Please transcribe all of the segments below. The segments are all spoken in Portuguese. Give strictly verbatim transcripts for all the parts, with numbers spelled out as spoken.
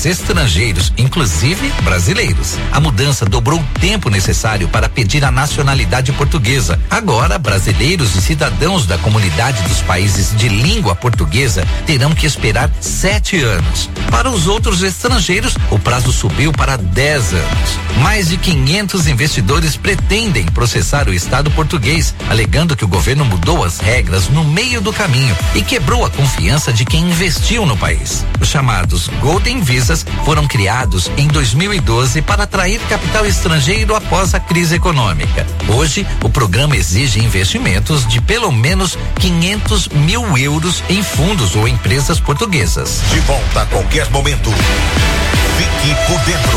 investidores estrangeiros, inclusive brasileiros. A mudança dobrou o tempo necessário para pedir a nacionalidade portuguesa. Agora, brasileiros e cidadãos da comunidade dos países de língua portuguesa terão que esperar sete anos. Para os outros estrangeiros, o prazo subiu para dez anos. Mais de quinhentos investidores pretendem processar o Estado português, alegando que o governo mudou as regras no meio do caminho e quebrou a confiança de quem investiu no país. Os chamados Golden Visas foram criados em dois mil e doze para atrair capital estrangeiro após a crise econômica. Hoje, o programa exige investimentos de pelo menos quinhentos mil euros em fundos ou empresas portuguesas. De volta a qualquer momento. Fique por dentro.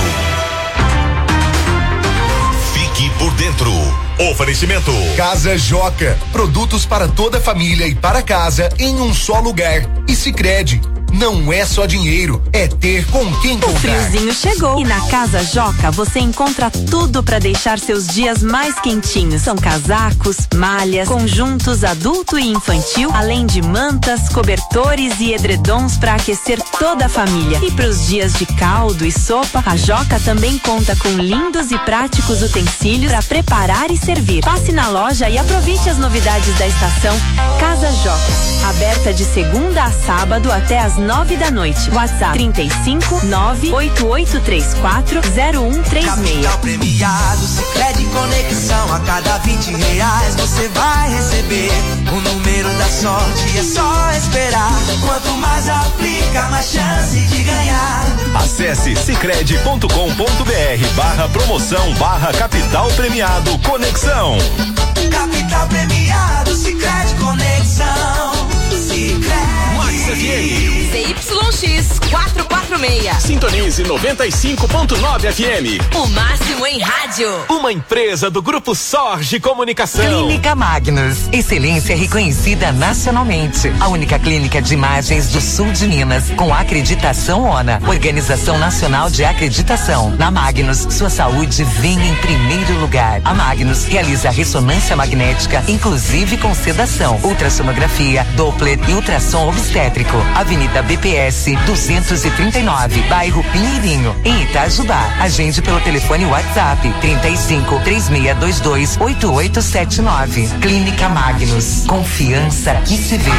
Fique por dentro. Oferecimento Casa Joca, produtos para toda a família e para casa em um só lugar. E Sicredi, não é só dinheiro, é ter com quem comprar. O friozinho chegou e na Casa Joca você encontra tudo para deixar seus dias mais quentinhos. São casacos, malhas, conjuntos adulto e infantil, além de mantas, cobertores e edredons para aquecer toda a família. E para os dias de caldo e sopa, a Joca também conta com lindos e práticos utensílios para preparar e servir. Passe na loja e aproveite as novidades da estação. Casa Joca, aberta de segunda a sábado até às nove da noite. WhatsApp trinta e cinco, nove oito oito três quatro, zero um três seis. Capital premiado, Sicredi Conexão. A cada vinte reais você vai receber o número da sorte. É só esperar. Quanto mais aplica, mais chance de ganhar. Acesse sicredi ponto com ponto br barra promoção barra capital premiado Conexão. Capital premiado, Sicredi Conexão. Sicredi. Max F M. C Y X quatrocentos e quarenta e seis. Sintonize noventa e cinco ponto nove F M. O máximo em rádio. Uma empresa do Grupo Sorge Comunicação. Clínica Magnus. Excelência reconhecida nacionalmente. A única clínica de imagens do sul de Minas com acreditação ONA. Organização Nacional de Acreditação. Na Magnus, sua saúde vem em primeiro lugar. A Magnus realiza ressonância magnética, inclusive com sedação, ultrassonografia, Doppler e ultrassom obstétrico. Avenida B P S duzentos e trinta e nove, bairro Pinheirinho, em Itajubá. Agende pelo telefone WhatsApp trinta e cinco, três seis dois dois, oito oito sete nove. Clínica Magnus, confiança que se vê.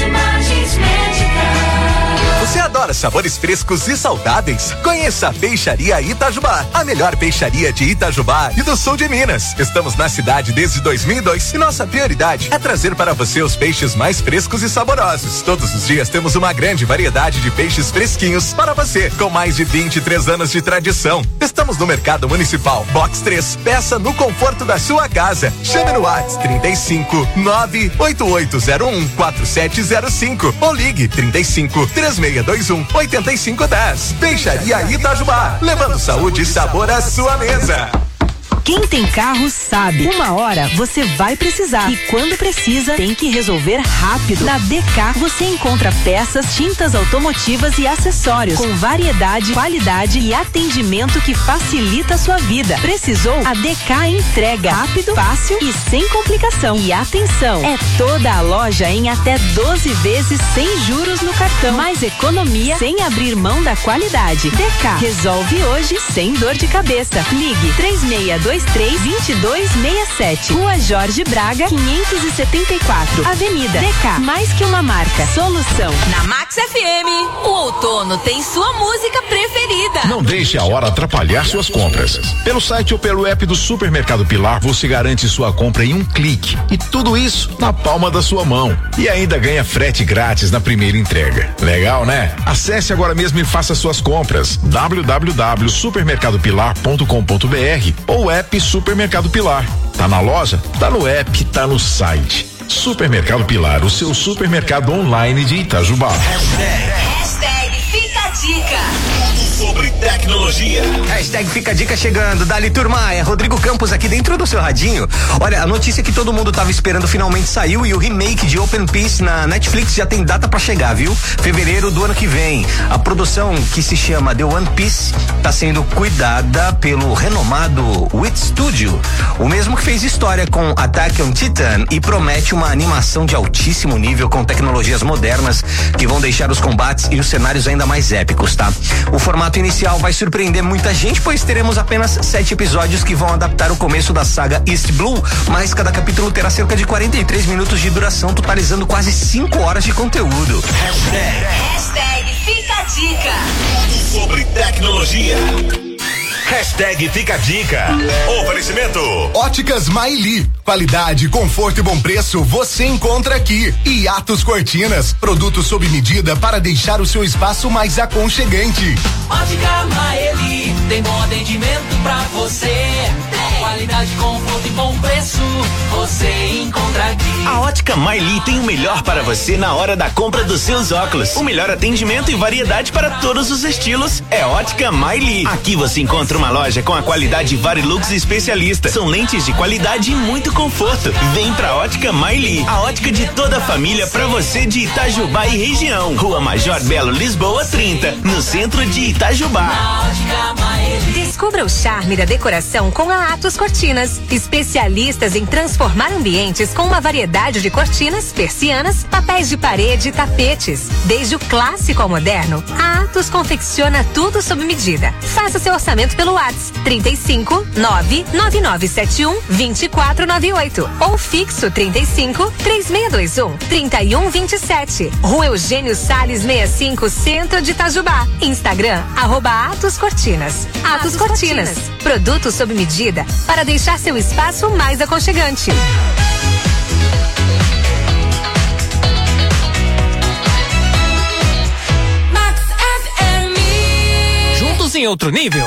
Você adora sabores frescos e saudáveis? Conheça a Peixaria Itajubá, a melhor peixaria de Itajubá e do sul de Minas. Estamos na cidade desde dois mil e dois e nossa prioridade é trazer para você os peixes mais frescos e saborosos. Todos os dias temos uma grande variedade de peixes fresquinhos para você, com mais de vinte e três anos de tradição. Estamos no Mercado Municipal, Box três. Peça no conforto da sua casa. Chame no WhatsApp trinta e cinco, nove oito oito zero um, quatro sete zero cinco ou ligue trinta e cinco, três seis dois um, oito cinco um zero. Peixaria Itajubá, levando saúde e sabor à sua mesa. Quem tem carro sabe, uma hora você vai precisar e quando precisa tem que resolver rápido. Na D K você encontra peças, tintas automotivas e acessórios com variedade, qualidade e atendimento que facilita a sua vida. Precisou? A D K entrega rápido, fácil e sem complicação. E atenção, é toda a loja em até doze vezes sem juros no cartão. Mais economia sem abrir mão da qualidade. D K resolve hoje sem dor de cabeça. Ligue três seis dois três, dois dois seis sete. Rua Jorge Braga, quinhentos e setenta e quatro. Avenida D K, mais que uma marca. Solução. Na Max F M, o outono tem sua música preferida. Não deixe a hora atrapalhar suas compras. Pelo site ou pelo app do Supermercado Pilar, você garante sua compra em um clique. E tudo isso na palma da sua mão. E ainda ganha frete grátis na primeira entrega. Legal, né? Acesse agora mesmo e faça suas compras. w w w ponto supermercado pilar ponto com ponto b r ou app Supermercado Pilar. Tá na loja? Tá no app, tá no site. Supermercado Pilar, o seu supermercado online de Itajubá. Hashtag, hashtag Fica a Dica. Sobre tecnologia. Hashtag Fica a Dica chegando. Dali, turma, é Rodrigo Campos aqui dentro do seu radinho. Olha, a notícia que todo mundo tava esperando finalmente saiu e o remake de Open Peace na Netflix já tem data pra chegar, viu? Fevereiro do ano que vem. A produção, que se chama The One Piece, tá sendo cuidada pelo renomado Wit Studio, o mesmo que fez história com Attack on Titan, e promete uma animação de altíssimo nível com tecnologias modernas que vão deixar os combates e os cenários ainda mais épicos, tá? O formato formato inicial vai surpreender muita gente, pois teremos apenas sete episódios que vão adaptar o começo da saga East Blue, mas cada capítulo terá cerca de quarenta e três minutos de duração, totalizando quase cinco horas de conteúdo. Hashtag, Hashtag fica a dica. Tudo sobre tecnologia. Hashtag fica a dica. Oferecimento. Óticas Maili. Qualidade, conforto e bom preço você encontra aqui. E Atos Cortinas. Produtos sob medida para deixar o seu espaço mais aconchegante. Ótica Maeli. Tem bom atendimento pra você. Qualidade, conforto e bom preço você encontra aqui. A Ótica Maili tem o melhor para você na hora da compra dos seus óculos. O melhor atendimento e variedade para todos os estilos é Ótica Maili. Aqui você encontra uma loja com a qualidade Varilux especialista. São lentes de qualidade e muito conforto. Vem pra Ótica Maili, a ótica de toda a família pra você de Itajubá e região. Rua Major Belo, Lisboa trinta, no centro de Itajubá. Descubra o charme da decoração com a Atos Cortinas, especialistas em transformar ambientes com uma variedade de cortinas, persianas, papéis de parede e tapetes. Desde o clássico ao moderno, a Atos confecciona tudo sob medida. Faça seu orçamento pelo WhatsApp trinta e cinco, nove nove nove sete um, dois quatro nove oito ou fixo trinta e cinco, três seis dois um, trinta e um vinte e sete. Rua Eugênio Salles sessenta e cinco, Centro de Itajubá. Instagram, arroba Atos Cortinas. Atos Cortinas. Produtos sob medida para deixar seu espaço mais aconchegante. Max F M. Juntos em outro nível.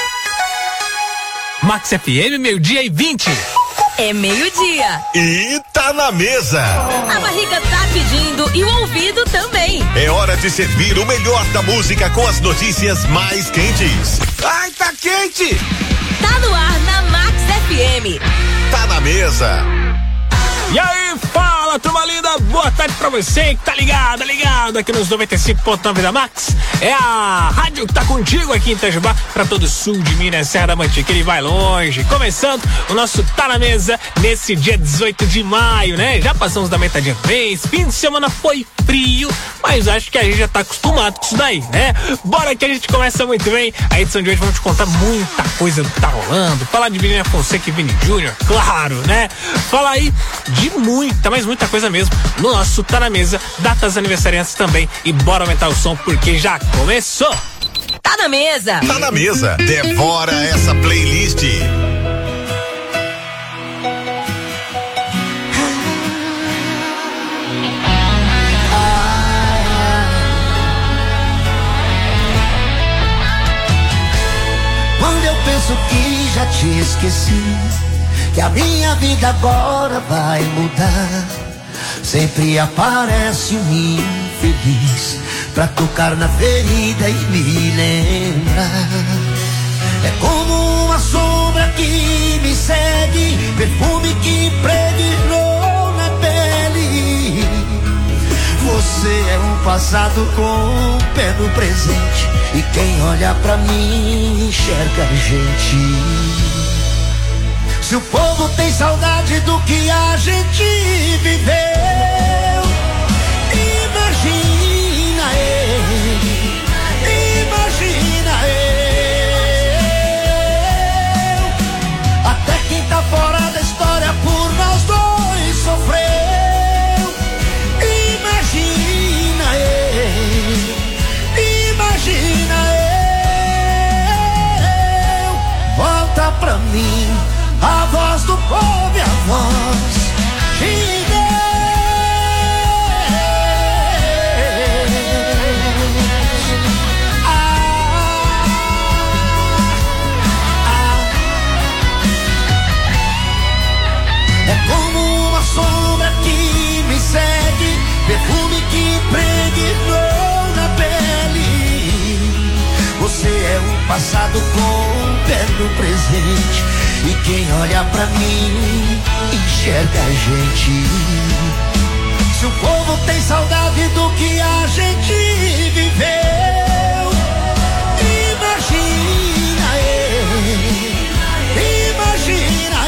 Max F M, meio-dia e vinte. É meio-dia. E tá na mesa. A barriga tá pedindo e o ouvido também. É hora de servir o melhor da música com as notícias mais quentes. Ai, tá quente! Tá no ar na Max F M. Tá na mesa. E aí, fala, turma linda, boa tarde pra você que tá ligado, ligado aqui nos noventa e cinco ponto nove da Max. É a rádio que tá contigo aqui em Itajubá, pra todo o sul de Minas, Serra da Mantiqueira e vai longe. Começando o nosso Tá na Mesa nesse dia dezoito de maio, né? Já passamos da metade do mês, fim de semana foi frio, mas acho que a gente já tá acostumado com isso daí, né? Bora que a gente começa muito bem. A edição de hoje vamos te contar muita coisa do que tá rolando, falar de Virginia Fonseca e Vini Júnior, claro, né? Falar aí de muita, mas muita coisa mesmo no nosso Tá na Mesa, datas aniversariantes também, e bora aumentar o som porque já começou. Tá na mesa. Tá na mesa. Devora essa playlist. Quando eu penso que já te esqueci, que a minha vida agora vai mudar, sempre aparece um infeliz pra tocar na ferida e me lembrar. É como uma sombra que me segue, perfume que impregnou na pele. Você é um passado com um pé no presente, e quem olha pra mim enxerga a gente. Se o povo tem saudade do que a gente viveu, imagina eu, imagina eu. Até quem tá fora da história por nós dois sofreu. Imagina eu, imagina eu. Volta pra mim a voz do povo e a voz de Deus. Ah, ah. É como uma sombra que me segue, perfume que impregnou na pele. Você é um passado com um pé no presente, e quem olha pra mim enxerga a gente. Se o povo tem saudade do que a gente viveu, imagina eu, imagina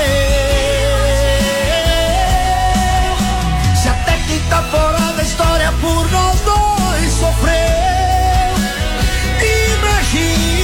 eu. Se até quem tá fora da história por nós dois sofreu, imagina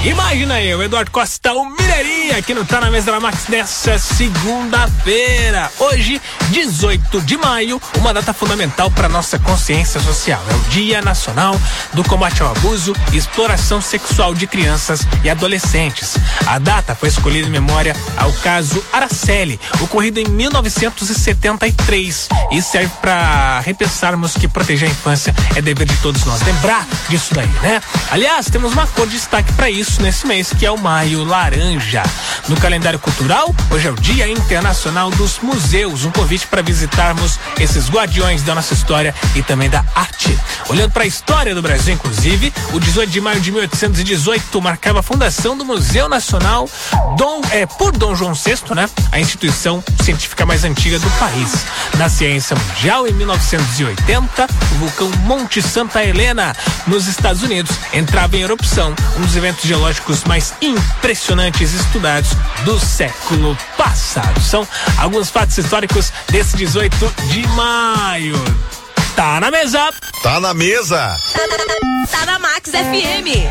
Imagina aí, o Eduardo Costa, o Mineirinha, que não tá na mesa da Max nessa segunda-feira. Hoje, dezoito de maio, uma data fundamental para nossa consciência social. É o Dia Nacional do Combate ao Abuso e Exploração Sexual de Crianças e Adolescentes. A data foi escolhida em memória ao caso Araceli, ocorrido em mil novecentos e setenta e três, e serve para repensarmos que proteger a infância é dever de todos nós. Lembrar disso daí, né? Aliás, temos uma cor de destaque para isso nesse mês, que é o maio laranja. No calendário cultural, hoje é o Dia Internacional dos Museus, um convite para visitarmos esses guardiões da nossa história e também da arte. Olhando para a história do Brasil, inclusive, o dezoito de maio de mil oitocentos e dezoito marcava a fundação do Museu Nacional Dom, é, por Dom João sexto, né? A instituição científica mais antiga do país. Na ciência mundial, em mil novecentos e oitenta, o vulcão Monte Santa Helena, nos Estados Unidos, entrava em erupção, um dos eventos geológicos mais impressionantes estudados do século passado. São alguns fatos históricos desse dezoito de maio. Tá na mesa. Tá na mesa. Tá na Max F M.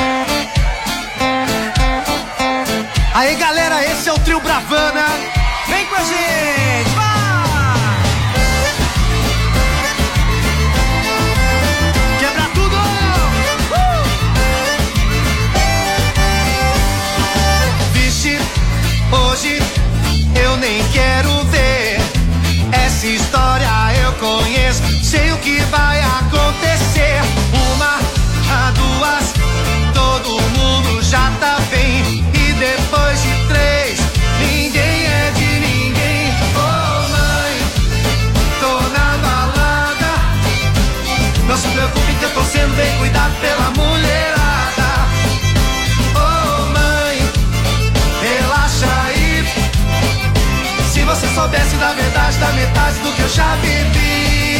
Aí, galera, esse é o Trio Bravana. Vem com a gente, vai! Quebra tudo! Uh! Vixe, hoje eu nem quero ver. Essa história eu conheço, sei o que vai acontecer. Uma, duas, todo mundo já tá bem. E depois de três, ninguém é de ninguém. Oh mãe, tô na balada. Não se preocupe que eu tô sendo bem cuidado pela mulherada. Oh mãe, relaxa aí. Se você soubesse da verdade, da metade do que eu já vivi.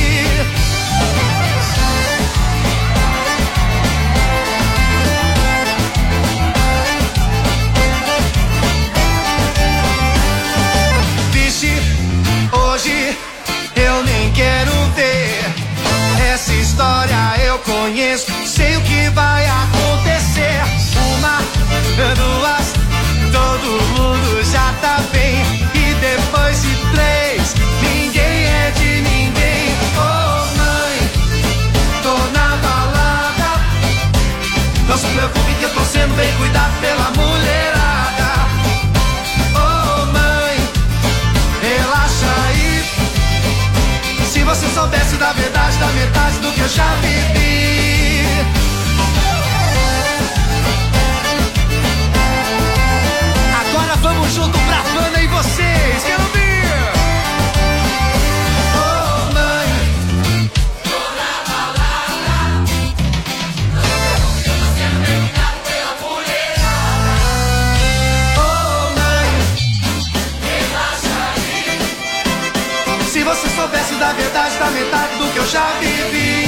Hoje eu nem quero ver. Essa história eu conheço, sei o que vai acontecer. Uma, duas, todo mundo já tá bem. E depois de três, ninguém é de ninguém. Oh mãe, tô na balada. Não se preocupe que eu tô sendo bem cuidado pela mulherada. Se você soubesse da verdade, da metade do que eu já vivi. Agora vamos junto pra Fana e vocês, quero ouvir. Oh mãe, tô na balada. Eu tô sendo mergulhado pela mulherada. Oh mãe, relaxa aí. Se você soubesse da verdade, da metade do que eu já vivi.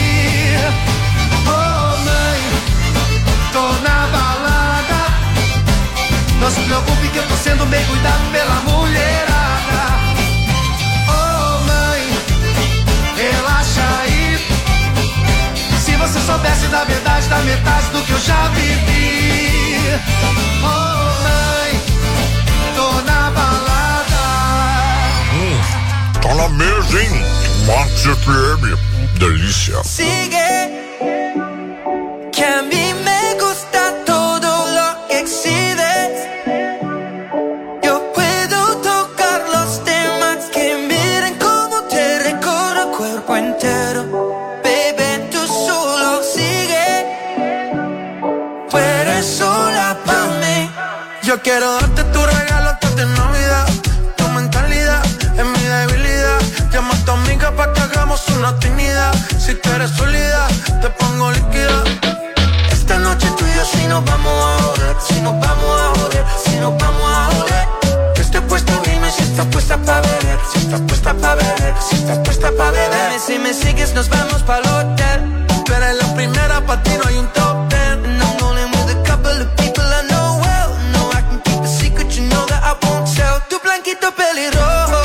Oh mãe, tô na balada. Não se preocupe que eu tô sendo bem cuidado pela mulherada. Oh mãe, relaxa aí. Se você soubesse da verdade, da metade do que eu já vivi. Oh mãe, tô na balada. Hum, tá na mesa, hein? Max F M, delícia. Sigue, que a mí me gusta todo lo que exhibes. Yo puedo tocar los temas que miren como te recorro el cuerpo entero. Baby, tú solo sigue, tú eres sola pa' mí. Yo quiero darte tu regalo antes de Navidad. Tu mentalidad es mi debilidad. Llama a tu amiga pa' que hagamos una trinidad. Si tú eres sólida, te pongo líquida. Esta noche tú y yo si nos vamos a joder. Si nos vamos a joder, si nos vamos a joder. Yo estoy puesto, dime si estás puesta pa' beber. Si estás puesta pa' beber, si estás puesta pa' beber. Dime si me sigues, nos vamos pa'l hotel. Tú eres la primera, pa' ti no hay un top ten. And I'm rolling with a couple of people I know well. No, I can keep a secret, you know that I won't tell. Tu blanquito pelirrojo.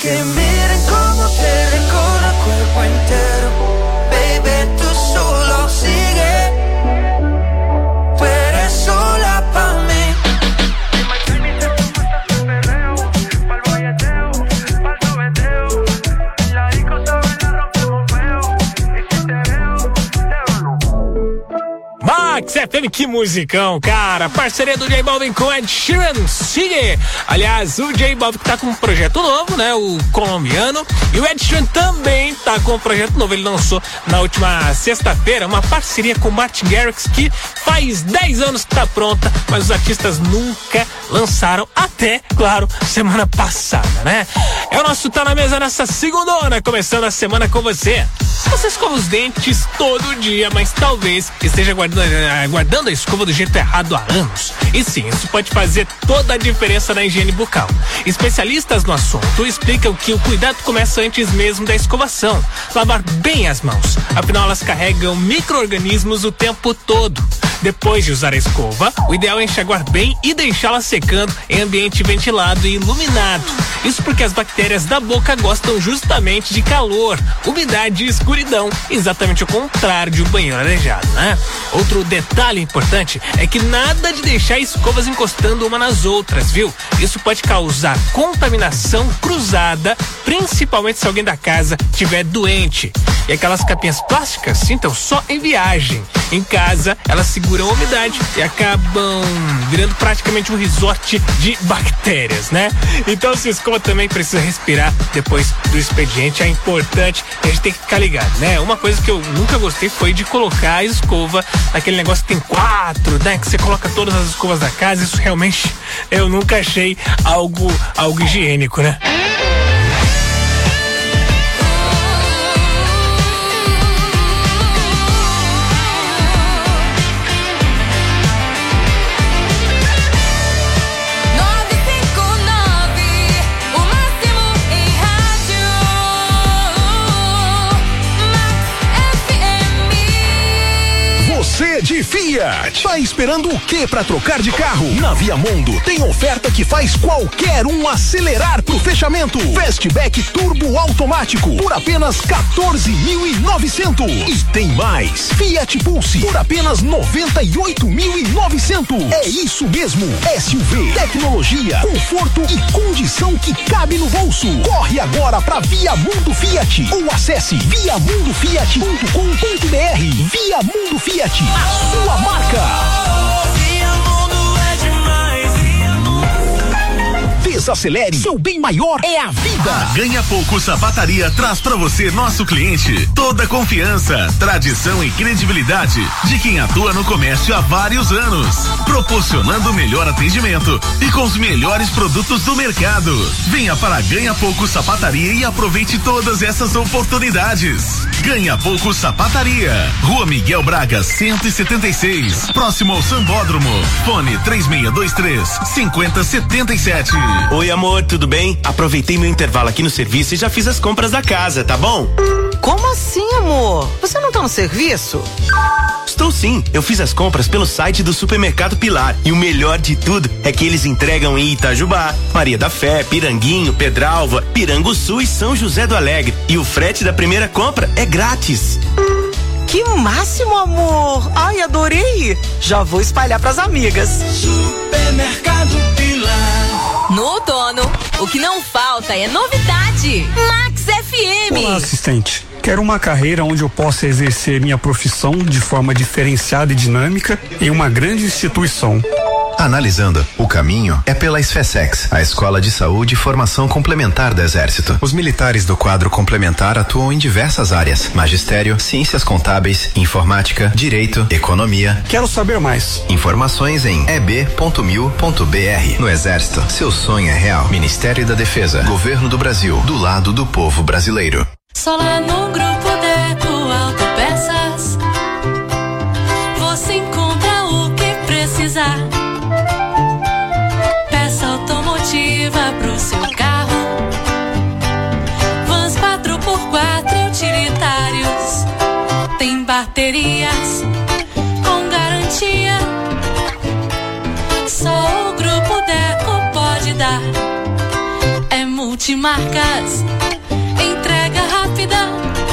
que miren cómo te recorre el cuerpo entero. Baby, tú solo sigue, tú eres sola pa' mí. Max F M, que musicão, cara. Parceria do J Balvin com Ed Sheeran, sigue. Aliás, o J Balvin tá com um projeto novo, né? O colombiano. E o Ed Sheeran também tá com um projeto novo. Ele lançou na última sexta-feira uma parceria com o Martin Garrix, que faz dez anos que tá pronta, mas os artistas nunca lançaram até, claro, semana passada, né? É o nosso Tá Na Mesa nessa segundona, começando a semana com você. Você escova os dentes todo dia, mas talvez esteja guardando, guardando a escova do jeito errado há anos. E sim, isso pode fazer toda a diferença na higiene bucal. Especialistas no assunto explicam que o cuidado começa antes mesmo da escovação. Lavar bem as mãos, afinal elas carregam micro-organismos o tempo todo. Depois de usar a escova, o ideal é enxaguar bem e deixá-la secando em ambiente ventilado e iluminado. Isso porque as bactérias da boca gostam justamente de calor, umidade e escuridão, exatamente o contrário de um banheiro arejado, né? Outro detalhe importante é que nada de deixar escovas encostando uma nas outras, viu? Isso pode causar contaminação cruzada, principalmente se alguém da casa estiver doente. E aquelas capinhas plásticas, então, só em viagem. Em casa, elas seguram a umidade e acabam virando praticamente um resort de bactérias, né? Então, se a escova também precisa respirar depois do expediente, é importante que a gente tem que ficar ligado, né? Uma coisa que eu nunca gostei foi de colocar a escova naquele negócio que tem quatro, né? Que você coloca todas as escovas da casa. Isso realmente eu nunca achei algo, algo higiênico, né? De Fiat. Tá esperando o que para trocar de carro? Na Viamundo tem oferta que faz qualquer um acelerar pro fechamento. Fastback turbo automático por apenas quatorze mil e novecentos. E tem mais. Fiat Pulse por apenas noventa e oito mil e novecentos. É isso mesmo. S U V, tecnologia, conforto e condição que cabe no bolso. Corre agora pra Viamundo Fiat ou acesse via mundo fiat ponto com ponto br. Viamundo Fiat, a sua marca. Desacelere, seu bem maior é a vida. A Ganha Pouco Sapataria traz pra você, nosso cliente, toda a confiança, tradição e credibilidade de quem atua no comércio há vários anos, proporcionando o melhor atendimento e com os melhores produtos do mercado. Venha para a Ganha Pouco Sapataria e aproveite todas essas oportunidades. Ganha Pouco Sapataria, Rua Miguel Braga cento e setenta e seis, próximo ao Sambódromo. Fone três seis dois três, cinco zero sete sete. Oi, amor, tudo bem? Aproveitei meu intervalo aqui no serviço e já fiz as compras da casa, tá bom? Como assim, amor? Você não tá no serviço? Estou sim, eu fiz as compras pelo site do Supermercado Pilar e o melhor de tudo é que eles entregam em Itajubá, Maria da Fé, Piranguinho, Pedralva, Piranguçu e São José do Alegre. E o frete da primeira compra é grátis. Que máximo, amor! Ai, adorei! Já vou espalhar pras amigas. Supermercado Pilar. No outono, o que não falta é novidade. Max F M. Olá, assistente. Quero uma carreira onde eu possa exercer minha profissão de forma diferenciada e dinâmica em uma grande instituição. Analisando, o caminho é pela SFESEX, a Escola de Saúde e Formação Complementar do Exército. Os militares do quadro complementar atuam em diversas áreas: magistério, ciências contábeis, informática, direito, economia. Quero saber mais. Informações em e b ponto mil ponto b r. No Exército, seu sonho é real. Ministério da Defesa, Governo do Brasil, do lado do povo brasileiro. Só lá no Grupo Deco Autopeças você encontra o que precisar. Peça automotiva pro seu carro, vans quatro por quatro utilitários, tem baterias com garantia. Só o Grupo Deco pode dar. É multi Multimarcas, entrega rápida,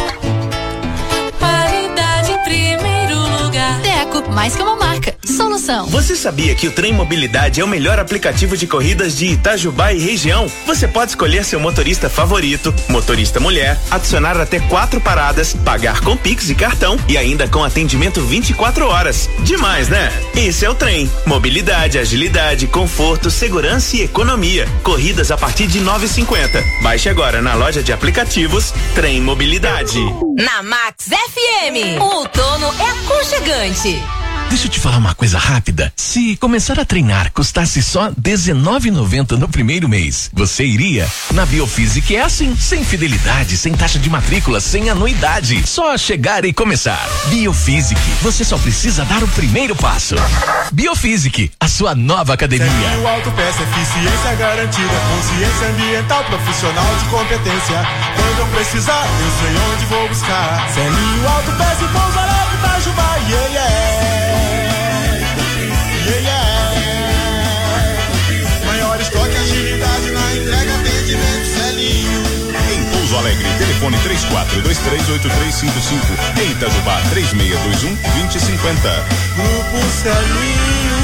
qualidade em primeiro lugar. Deco, mais que uma marca, solução. Você sabia que o Trem Mobilidade é o melhor aplicativo de corridas de Itajubá e região? Você pode escolher seu motorista favorito, motorista mulher, adicionar até quatro paradas, pagar com Pix e cartão e ainda com atendimento vinte e quatro horas. Demais, né? Esse é o Trem. Mobilidade, agilidade, conforto, segurança e economia. Corridas a partir de nove e cinquenta. Baixe agora na loja de aplicativos Trem Mobilidade. Na Max F M, o outono é aconchegante. Deixa eu te falar uma coisa rápida. Se começar a treinar custasse só dezenove reais e noventa centavos no primeiro mês, você iria? Na Biofísica é assim, sem fidelidade, sem taxa de matrícula, sem anuidade. Só chegar e começar. Biofísica, você só precisa dar o primeiro passo. Biofísica, a sua nova academia. O Autopeça, eficiência garantida, consciência ambiental, profissional de competência. Quando eu precisar, eu sei onde vou buscar. Celinho Autopeça e Pouso Alegre, Itajubá, yeah, yeah. Yeah, yeah. Maior estoque, agilidade na entrega, atendimento, Celinho. Em Pouso Alegre, telefone três quatro dois três oito três cinco cinco. Em Itajubá, três seis dois um dois zero cinco zero. Grupo Celinho.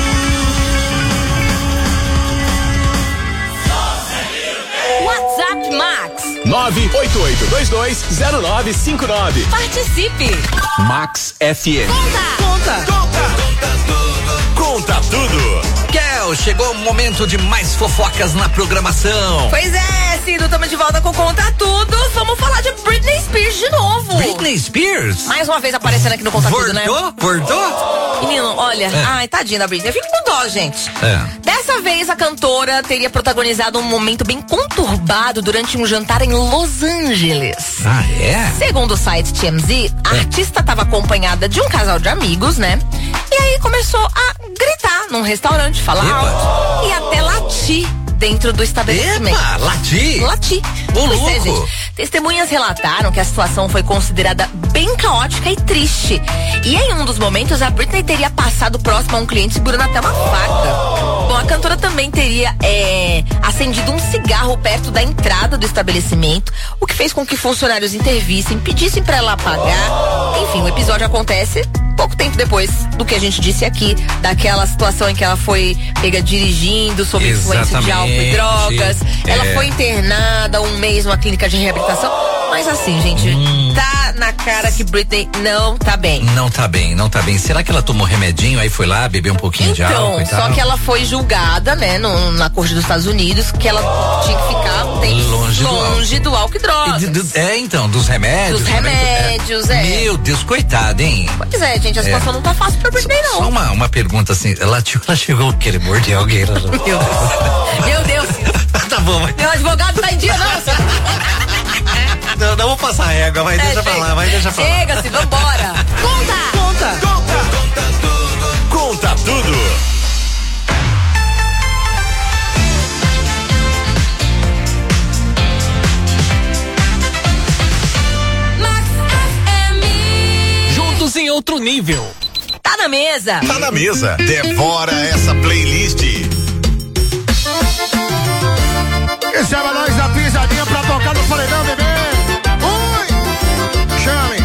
WhatsApp Max nove oito oito dois dois zero nove cinco nove. Participe. Max F M. Conta. Conta. Conta tudo. Kel, chegou o momento de mais fofocas na programação. Pois é, Cido, estamos de volta com Conta Tudo. Vamos falar de Britney Spears de novo. Britney Spears? Mais uma vez aparecendo aqui no Conta Tudo, né? Voltou? Voltou? Menino, olha, É. ai, tadinha da Britney. Eu fico com dó, gente. É. Dessa vez, a cantora teria protagonizado um momento bem conturbado durante um jantar em Los Angeles. Ah, é? Segundo o site T M Z, a artista estava acompanhada de um casal de amigos, né? E aí começou a gritar num restaurante, falar Epa. alto e até latir dentro do estabelecimento. Epa, latir? Latir. Ô, Pois é, louco. gente. Testemunhas relataram que a situação foi considerada bem caótica e triste. E em um dos momentos, a Britney teria passado próximo a um cliente segurando até uma faca. Bom, a cantora também teria é, acendido um cigarro perto da entrada do estabelecimento, o que fez com que funcionários intervissem, pedissem pra ela apagar. Enfim, o episódio acontece pouco tempo depois do que a gente disse aqui, daquela situação em que ela foi pega dirigindo sob influência de álcool e drogas. Ela é. foi internada um mês numa clínica de reabilitação. Mas assim, gente, Hum. tá na cara que Britney não tá bem. Não tá bem, não tá bem. Será que ela tomou remedinho, aí foi lá, bebeu um pouquinho de álcool Então, e tal? só que ela foi julgada, né, no- na corte dos Estados Unidos, que ela tinha que ficar um tempo Longe do longe do álcool e drogas. E de- do- é, então, dos remédios. Dos também, remédios, é. Meu Deus, coitada, hein? Pois é, gente, a situação É. não tá fácil pra Britney, não. Só uma, uma pergunta assim, ela, tipo, ela chegou a querer morder alguém? Ela... Meu Deus. Meu Deus. Tá bom, mas... Meu advogado tá em dia, não, Cid. Não, não vou passar régua, vai, É, deixa pra chega. lá, vai, deixa pra lá. Chega-se, vambora. Conta. Conta. Conta tudo. Max F M. Juntos em outro nível. Tá na mesa. Tá na mesa. Devora essa playlist. Receba nós da pisadinha pra tocar no paredão, bebê. Ui! Chame.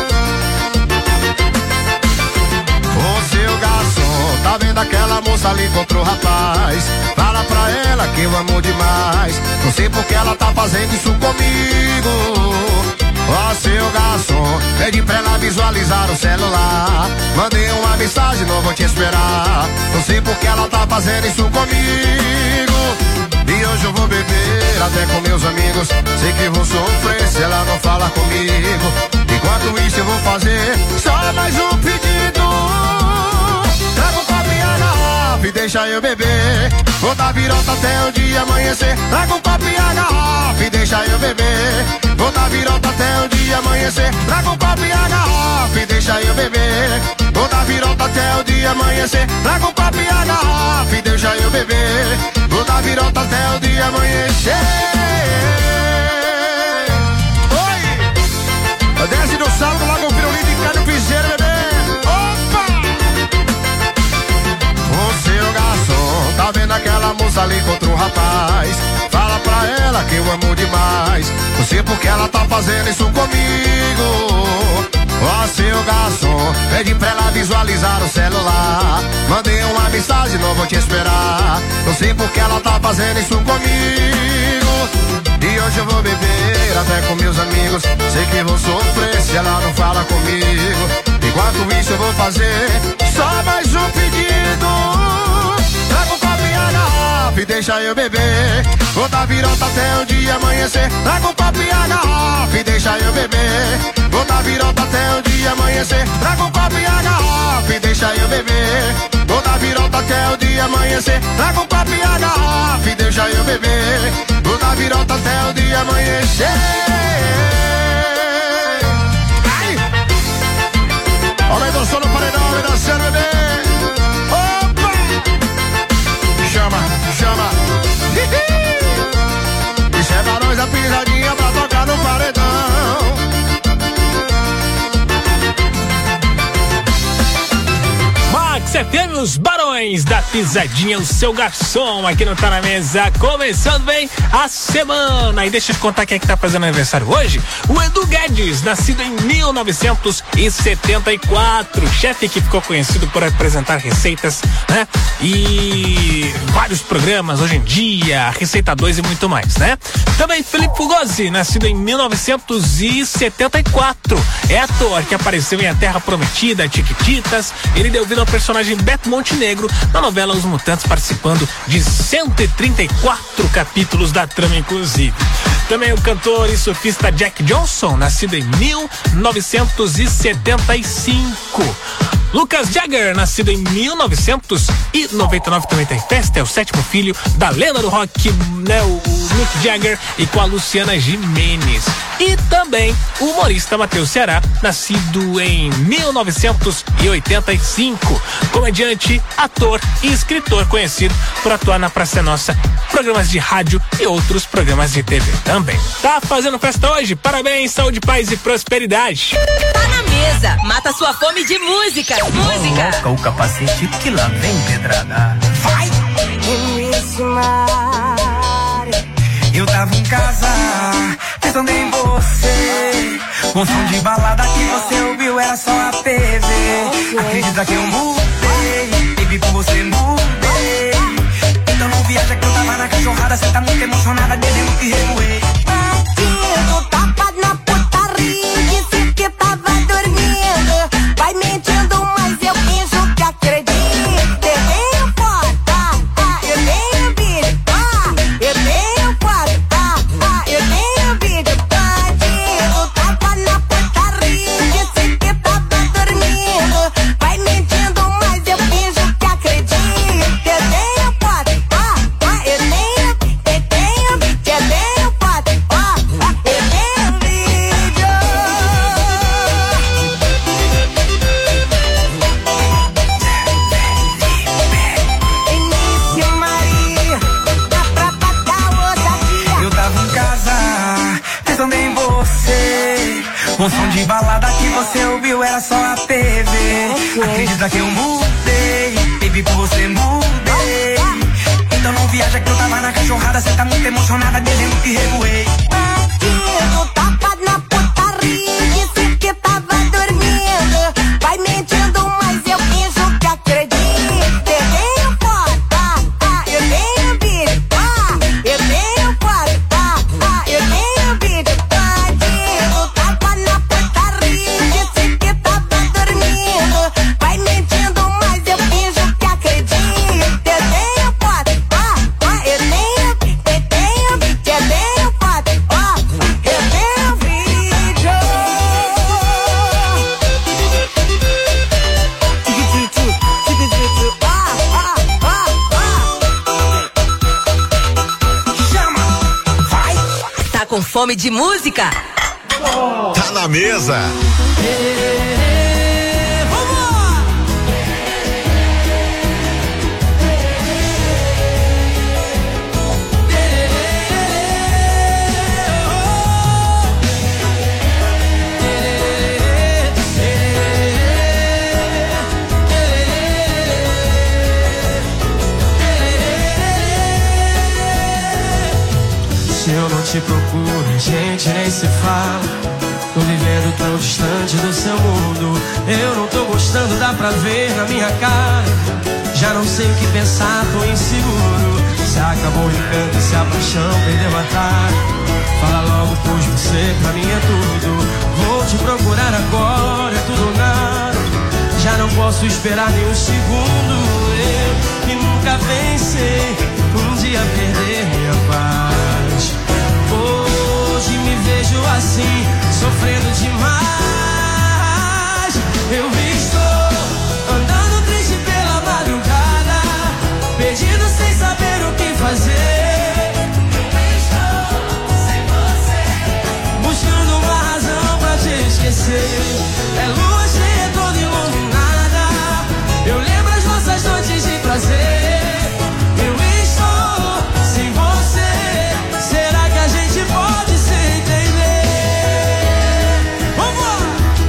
Ô seu garçom, tá vendo aquela moça ali contra o rapaz? Fala pra ela que eu amo demais. Não sei porque ela tá fazendo isso comigo. Ó seu garçom, pede pra ela visualizar o celular. Mandei uma mensagem, não vou te esperar. Não sei porque ela tá fazendo isso comigo. E hoje eu vou beber até com meus amigos. Sei que vou sofrer se ela não falar comigo. Enquanto isso eu vou fazer só mais um pedido. Traga um copo e a garrafa e deixa eu beber. Vou dar virota até o dia amanhecer. Traga um copo e a garrafa e deixa eu beber. Vou dar virota até o dia amanhecer. Traga um copo e a garrafa e deixa eu beber. Vou dar virota até o dia amanhecer. Traga um copo e a garrafa e deixa eu beber. Vou dar virota até o dia amanhecer. Oi! Desce no sábado, logo um pirulito e cai no piseiro, bebê. Opa! Ô seu garçom, tá vendo aquela moça ali contra o rapaz? Fala pra ela menina que eu amo demais. Não sei porque ela tá fazendo isso comigo. Ó, seu garçom, pede pra ela visualizar o celular. Mandei uma mensagem, não vou te esperar. Não sei porque ela tá fazendo isso comigo. E hoje eu vou beber até com meus amigos. Sei que vou sofrer se ela não fala comigo. Enquanto isso eu vou fazer só mais um pedido. Traga um copo e a garrafa e deixa eu beber. Vou dar virota até o dia amanhecer. Traga um copo e a garrafa e deixa eu beber. Vou dar virota até o dia amanhecer. Traga um copo e a garrafa e deixa eu beber. Vou dar virota até o dia amanhecer. Traga um copo e a garrafa e deixa eu beber. Vou dar virota até o dia amanhecer. Aumenta o som no paredão, me dançando, bebê. Opa! Chama, chama. Isso é Barões, a pisadinha pra tocar no paredão. Max F M, os Barões da Pisadinha, o seu garçom aqui no Tá Na Mesa, começando bem a semana. E deixa eu te contar quem é que tá fazendo aniversário hoje. O Edu Guedes, nascido em mil novecentos e setenta e quatro, chefe que ficou conhecido por apresentar receitas, né? E vários programas hoje em dia, Receita dois e muito mais, né? Também Felipe Fugosi, nascido em mil novecentos e setenta e quatro, é ator que apareceu em A Terra Prometida, Chiquititas. Ele deu vida ao personagem Beto Montenegro na novela Os Mutantes, participando de cento e trinta e quatro capítulos da trama, inclusive. Também o cantor e surfista Jack Johnson, nascido em mil novecentos e setenta e cinco. Lucas Jagger, nascido em mil novecentos e noventa e nove, também tem festa, é o sétimo filho da lenda do rock, né, o, o Mick Jagger, e com a Luciana Gimenez. E também o humorista Matheus Ceará, nascido em mil novecentos e oitenta e cinco, comediante, ator e escritor conhecido por atuar na Praça Nossa, programas de rádio e outros programas de T V também. Tá fazendo festa hoje? Parabéns, saúde, paz e prosperidade. Tá na mesa, mata sua fome de música. Música. Coloca o capacete que lá vem pedrada. Vai! Eu tava em casa, pensando em você. Com som de balada que você ouviu era só a T V. Acredita que eu mudei, baby, por você mudei. Então não viaja que eu tava na cachorrada. Cê tá muito emocionada, devendo que revoei. Bandido, tapa na putaria, disse que tava dormindo. Vai mentindo, mas eu finjo que acredito. Eu tenho foto, ah, eu tenho vídeo, ah, eu tenho foto, ah, eu tenho vídeo. Bandido, tapa na putaria, disse que tava dormindo. Vai mentindo, mas eu finjo que acredito. Eu tenho foto, ah, ah, eu tenho, eu tenho, eu tenho foto, ah, ah, eu tenho vídeo. Início Maria, dá pra pagar ousadia. Eu tava em casa, pensando em você. Com som de balada que você ouviu era só a T V. Acredita que eu mudei, baby, por você mudei. Então não viaja que eu tava na cachorrada. Cê tá muito emocionada, devendo que revoei. Bandido, tapa na putaria, disse que tava dormindo. Vai mentindo, mas eu finjo que acredito. Eu tenho foto, ah, eu tenho vídeo, ah, eu tenho foto, ah, eu tenho vídeo. Bandido, tapa na putaria, disse que tava dormindo. Vai mentindo, mas eu finjo que acredito. Eu tenho foto, ah, ah, eu tenho, eu tenho, eu tenho foto, ah, eu tenho vídeo. Ah, ah, ah, ah. Chama, vai. Tá com fome de música? Tá na mesa. Se eu te procuro, a gente nem se fala. Tô vivendo tão distante do seu mundo. Eu não tô gostando, dá pra ver na minha cara. Já não sei o que pensar, tô inseguro. Se acabou o encanto, se a paixão perdeu a tara. Fala logo, pois você pra mim é tudo. Vou te procurar agora, é tudo ou nada. Já não posso esperar nem um segundo. Eu que nunca pensei um dia perder minha paz. Hoje me vejo assim, sofrendo demais. Eu estou andando triste pela madrugada, perdido sem saber o que fazer. Eu estou sem você, buscando uma razão pra te esquecer. É lua cheia, toda iluminada. Eu lembro as nossas noites de prazer. Eu estou sem você. Será que a gente pode se entender? Vamos!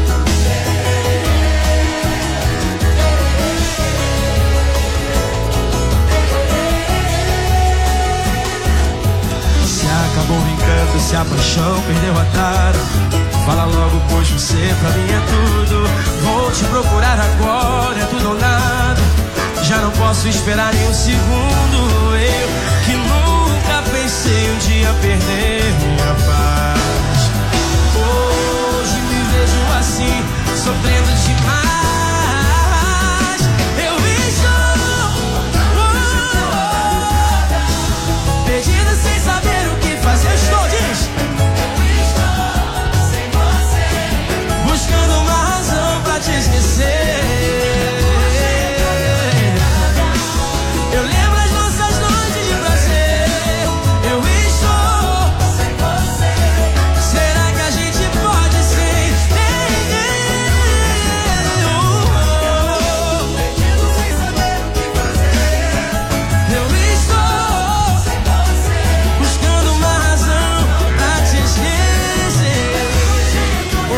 Se acabou o encanto, se a paixão perdeu a tara. Fala logo, pois você pra mim é tudo. Vou te procurar agora, é tudo ou nada. Já não posso esperar nem um segundo. Eu que nunca pensei um dia perder minha paz. Hoje me vejo assim, sofrendo demais. Eu estou oh, perdido sem saber o que fazer. Estou, diz. Buscando uma razão pra te esquecer. Eu lembro as nossas noites de prazer. Eu estou sem você. Será que a gente pode se entender? Perdido sem saber o que fazer. Eu estou sem você, buscando uma razão pra te esquecer. Oh,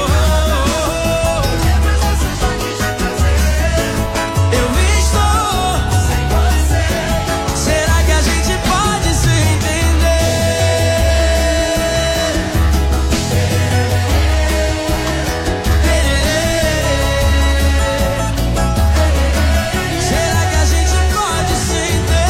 eu estou sem você. Será que a gente pode se entender? Será que a gente pode se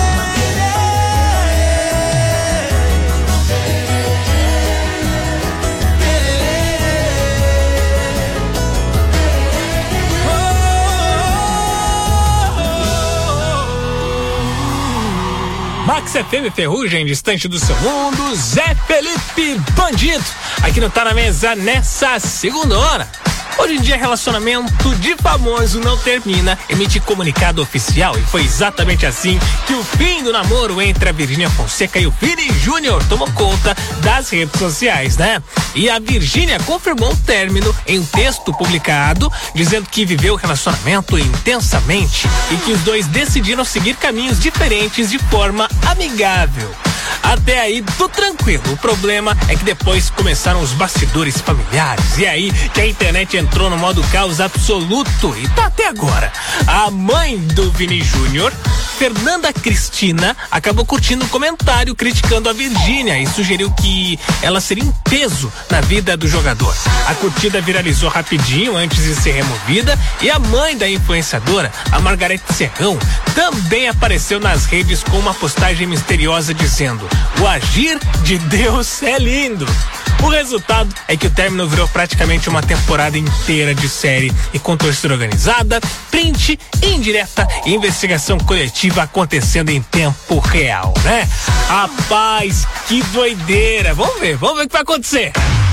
Max F M Ferrugem, distante do seu mundo, Zé Felipe Bandido, aqui no Tá Na Mesa nessa segunda hora. Hoje em dia, relacionamento de famoso não termina, emite comunicado oficial, e foi exatamente assim que o fim do namoro entre a Virgínia Fonseca e o Vini Júnior tomou conta das redes sociais, né? E a Virgínia confirmou o término em um texto publicado, dizendo que viveu o relacionamento intensamente e que os dois decidiram seguir caminhos diferentes de forma amigável. Até aí, tudo tranquilo. O problema é que depois começaram os bastidores familiares. E aí que a internet entrou no modo caos absoluto. E tá até agora. A mãe do Vini Júnior, Fernanda Cristina, acabou curtindo um comentário criticando a Virgínia e sugeriu que ela seria um peso na vida do jogador. A curtida viralizou rapidinho antes de ser removida. E a mãe da influenciadora, a Margarete Serrão, também apareceu nas redes com uma postagem misteriosa dizendo: o agir de Deus é lindo. O resultado é que o término virou praticamente uma temporada inteira de série, e com torcida organizada, print, indireta e investigação coletiva acontecendo em tempo real, né? Rapaz, que doideira! Vamos ver, vamos ver o que vai acontecer.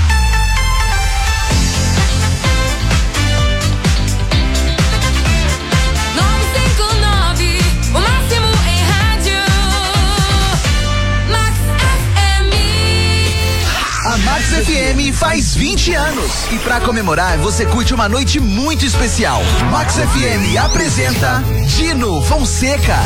A Max F M faz vinte anos e pra comemorar você curte uma noite muito especial. Max F M apresenta Dino Fonseca.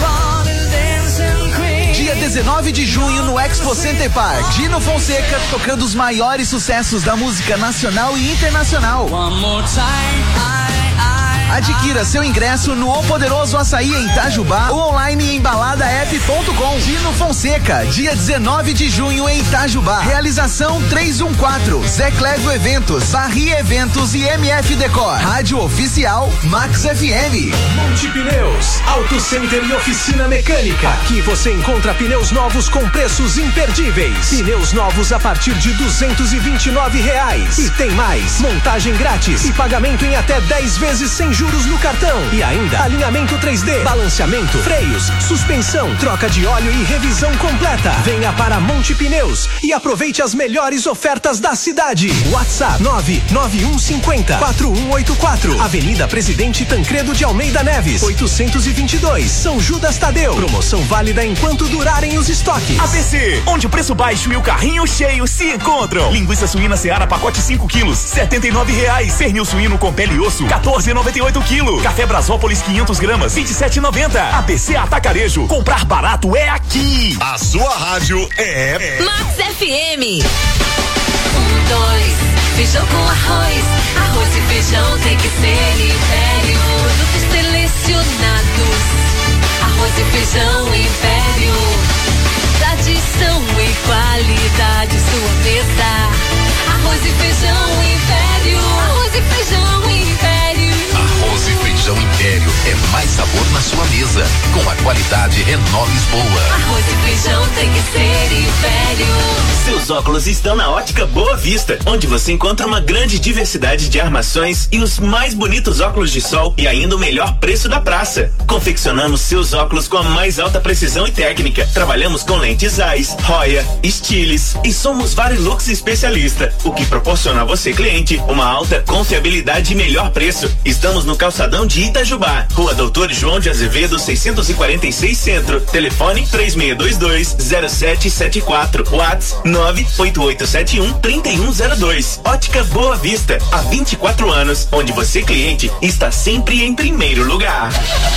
Dia dezenove de junho no Expo Center Park. Dino Fonseca tocando os maiores sucessos da música nacional e internacional. Adquira seu ingresso no O Poderoso Açaí em Itajubá ou online em balada app ponto com. Dino Fonseca, dia dezenove de junho em Itajubá. Realização três um quatro, Zé Clégio Eventos, Barri Eventos e M F Decor. Rádio Oficial Max F M. Monte Pneus, Auto Center e Oficina Mecânica. Aqui você encontra pneus novos com preços imperdíveis. Pneus novos a partir de duzentos e vinte e nove reais. E tem mais, montagem grátis e pagamento em até dez vezes sem juros no cartão. E ainda alinhamento três D, balanceamento, freios, suspensão, troca de óleo e revisão completa. Venha para Monte Pneus e aproveite as melhores ofertas da cidade. WhatsApp nove nove um cinco zero quatro um oito quatro. Avenida Presidente Tancredo de Almeida Neves, oitocentos e vinte e dois, São Judas Tadeu. Promoção válida enquanto durarem os estoques. A B C, onde o preço baixo e o carrinho cheio se encontram. Linguiça suína Seara pacote cinco quilos, setenta e nove reais. Pernil suíno com pele e osso, quatorze e noventa e oito quilo. Café Brasópolis quinhentas gramas, vinte e sete e noventa. A B C Atacarejo, comprar barato é aqui. A sua rádio é Max F M. Um, dois, feijão com arroz. Arroz e feijão tem que ser Império. Produtos selecionados. Arroz e feijão Império. Tradição e qualidade, sua mesa. Arroz e feijão Império. Arroz e feijão Império. Arroz e feijão Império é mais sabor na sua mesa, com a qualidade Renault Lisboa. Arroz e feijão tem que ser Império. Seus óculos estão na Ótica Boa Vista, onde você encontra uma grande diversidade de armações e os mais bonitos óculos de sol e ainda o melhor preço da praça. Confeccionamos seus óculos com a mais alta precisão e técnica. Trabalhamos com lentes Zeiss, Roya, Stiles e somos Varilux especialista, o que proporciona a você, cliente, uma alta confiabilidade e melhor preço. Estamos no calçadão de Itajubá, Rua Doutor João de Azevedo, seiscentos e quarenta e seis Centro. Telefone três seis dois dois zero sete sete quatro. WhatsApp nove oito oito sete um três um zero dois. Ótica Boa Vista, há vinte e quatro anos, onde você, cliente, está sempre em primeiro lugar.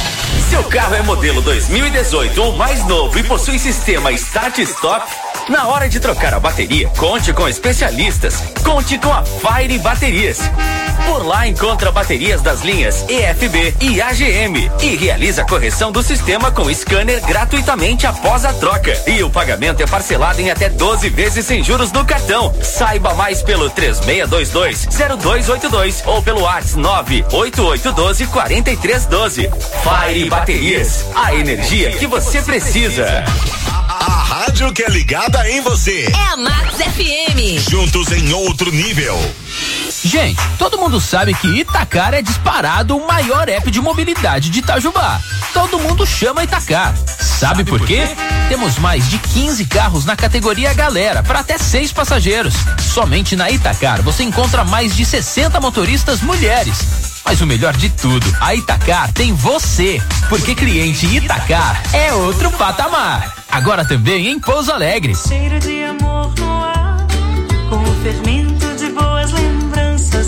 Seu carro é modelo dois mil e dezoito ou mais novo e possui sistema Start Stop? Na hora de trocar a bateria, conte com especialistas. Conte com a Fire Baterias. Por lá encontra baterias das linhas E F B e A G M e realiza a correção do sistema com scanner gratuitamente após a troca. E o pagamento é parcelado em até doze vezes sem juros no cartão. Saiba mais pelo três seis dois dois zero dois oito dois ou pelo WhatsApp nove oito oito um dois quatro três um dois. Fire Baterias, a energia que você precisa. A rádio que é ligada em você. É a Max F M. Juntos em outro nível. Gente, todo mundo sabe que Itacar é disparado o maior app de mobilidade de Itajubá. Todo mundo chama Itacar. Sabe por quê? Temos mais de quinze carros na categoria Galera, para até seis passageiros. Somente na Itacar você encontra mais de sessenta motoristas mulheres. Mas o melhor de tudo, a Itacar tem você, porque cliente Itacar é outro patamar. Agora também em Pouso Alegre. Cheiro de amor no ar, com o fermento de boas lembranças.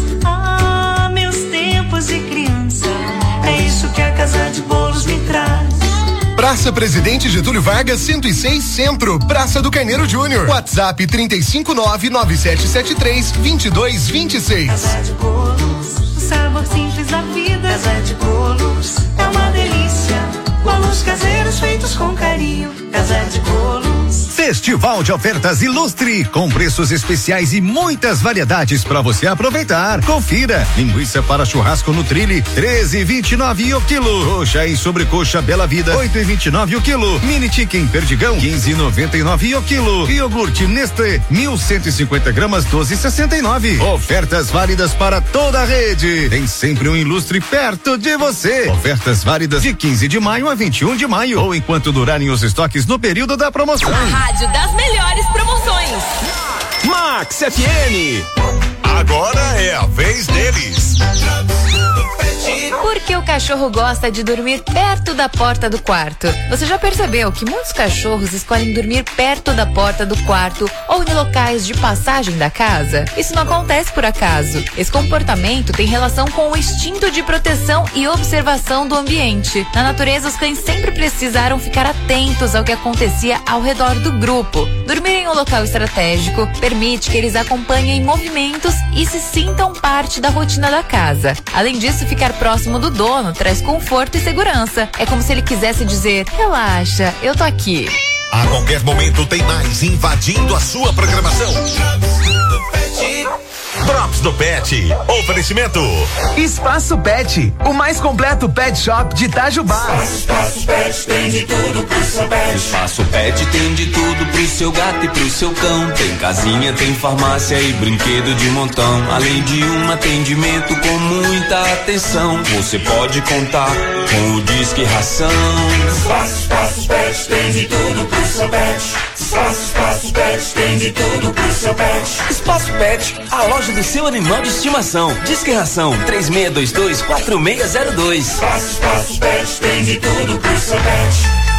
Ah, meus tempos de criança, é isso que a Casa de Bolos me traz. Praça Presidente Getúlio Vargas, cento e seis Centro, Praça do Carneiro Júnior. WhatsApp trinta e cinco nove nove sete sete três dois dois dois seis. Casa de Bolos, o sabor simples da vida. Casa de Bolos é uma delícia. Bolos caseiros feitos com carinho. Casa de Bolos. Festival de Ofertas Ilustre, com preços especiais e muitas variedades para você aproveitar. Confira: linguiça para churrasco no Trilhe, treze e vinte e nove o quilo. Coxa e sobrecoxa Bela Vida, oito e vinte e nove o quilo. Mini Chicken Perdigão, quinze e noventa e nove o quilo. Iogurte Nestlé, mil cento e cinquenta gramas, doze e sessenta e nove. Ofertas válidas para toda a rede. Tem sempre um Ilustre perto de você. Ofertas válidas de quinze de maio a vinte e um de maio, ou enquanto durarem os estoques no período da promoção. A rádio das melhores promoções. Max F M. Agora é a vez deles. Porque o cachorro gosta de dormir perto da porta do quarto. Você já percebeu que muitos cachorros escolhem dormir perto da porta do quarto ou em locais de passagem da casa? Isso não acontece por acaso. Esse comportamento tem relação com o instinto de proteção e observação do ambiente. Na natureza, os cães sempre precisaram ficar atentos ao que acontecia ao redor do grupo. Dormir em um local estratégico permite que eles acompanhem movimentos e se sintam parte da rotina da casa. Além disso, ficar próximo do dono traz conforto e segurança. É como se ele quisesse dizer: relaxa, eu tô aqui. A qualquer momento tem mais invadindo a sua programação. Drops do Pet. Oferecimento. Espaço Pet, o mais completo pet shop de Itajubá. Espaço Pet tem de tudo pro seu pet. Espaço Pet tem de tudo pro seu gato e pro seu cão. Tem casinha, tem farmácia e brinquedo de montão. Além de um atendimento com muita atenção. Você pode contar com o Disque Ração. Espaço, Espaço Pet tem de tudo pro seu pet. Espaço, Espaço Pet tem de tudo pro seu pet. Espaço Pet, a loja do seu animal de estimação. Disque Ração três seis dois dois, quatro seis zero dois. Espaço, Espaço Pet tem de tudo pro seu pet.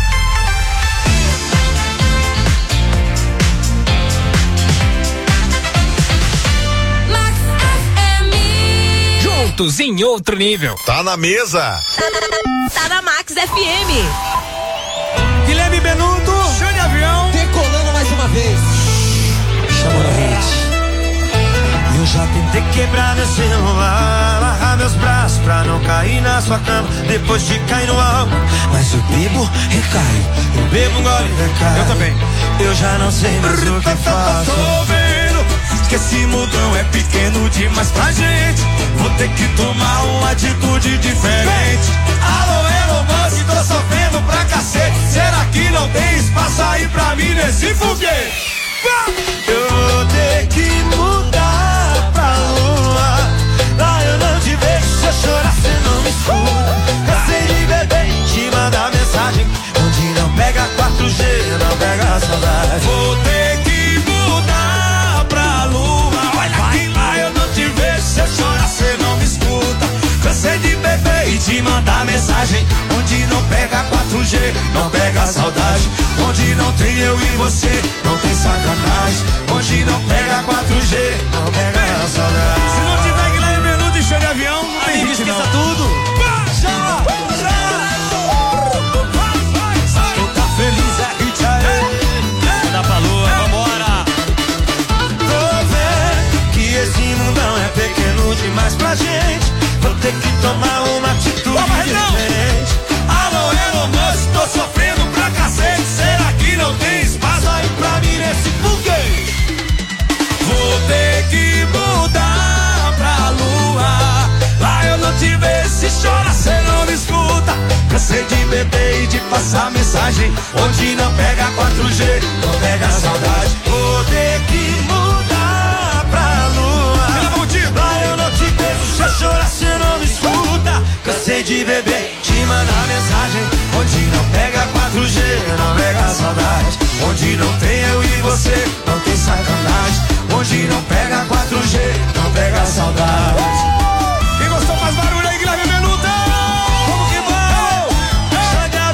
Juntos em outro nível. Tá na mesa. Tá na Max F M. Guilherme Benuto, show de avião. Decolando mais uma vez. Chama no hit. Eu já tentei quebrar meu celular, amarrar meus braços pra não cair na sua cama depois de cair no álcool. Mas eu bebo, recaio, eu bebo, gole e recaio. Eu também. Eu já não sei mais o que faço. Tô vendo que esse mundão é pequeno demais pra gente. Vou ter que tomar uma atitude diferente. Alô, Elon Musk, tô sofrendo pra cacete. Será que não tem espaço aí pra mim nesse foguete? Eu vou ter que mudar pra lua. Lá eu não te vejo, se eu chorar cê não me escuta. Cansei de beber e te mandar mensagem onde não pega quatro G, não pega saudade. Vou ter que mudar pra lua. Olha que lá eu não te vejo, se eu chorar cê não me escuta. Cansei de beber e te mandar mensagem onde não pega quatro G, não pega saudade. Onde não tem eu e você, não tem sacanagem. Onde não pega quatro G, não pega saudade. Se não tiver Guilherme Benuto e show de avião, não tem amigo, hit, esqueça não. tudo. Quem tá feliz é hit aí. Dá pra lua, vambora. Tô vendo Que esse mundão é pequeno demais pra gente. Vou ter que tomar uma atitude diferente. Alô, Elon Musk, tô sofrendo pra cacete. Será que não tem espaço aí pra mim nesse foguete? Vou ter que mudar pra lua. Lá eu não te vejo, se chora cê não me escuta. Cansei de beber e de passar mensagem onde não pega quatro G, não pega saudade. Vou ter que mudar pra lua. Lá eu não te vejo, se eu chorar cê não me escuta. Cansei de beber, te mandar mensagem onde não pega quatro G, não pega saudade. Onde não tem eu e você, não tem sacanagem. Onde não pega quatro G, não pega saudade. Quem gostou faz barulho aí, Guilherme Benuto. Como que bom? Chá de